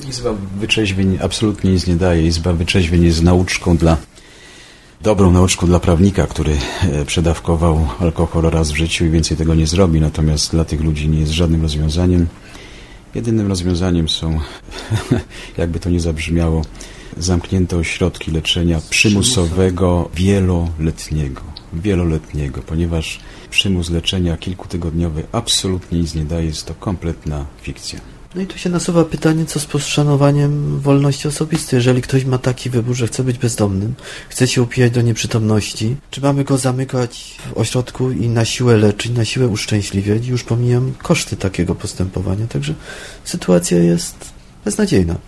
Izba Wyczeźwień absolutnie nic nie daje. Izba Wyczeźwień jest dobrą nauczką dla prawnika, który przedawkował alkohol raz w życiu i więcej tego nie zrobi. Natomiast dla tych ludzi nie jest żadnym rozwiązaniem. Jedynym rozwiązaniem są, jakby to nie zabrzmiało, zamknięte ośrodki leczenia przymusowego wieloletniego, ponieważ przymus leczenia kilkutygodniowy absolutnie nic nie daje, jest to kompletna fikcja. No i tu się nasuwa pytanie, co z poszanowaniem wolności osobistej. Jeżeli ktoś ma taki wybór, że chce być bezdomnym, chce się upijać do nieprzytomności, czy mamy go zamykać w ośrodku i na siłę leczyć, na siłę uszczęśliwiać? Już pomijam koszty takiego postępowania, także sytuacja jest beznadziejna.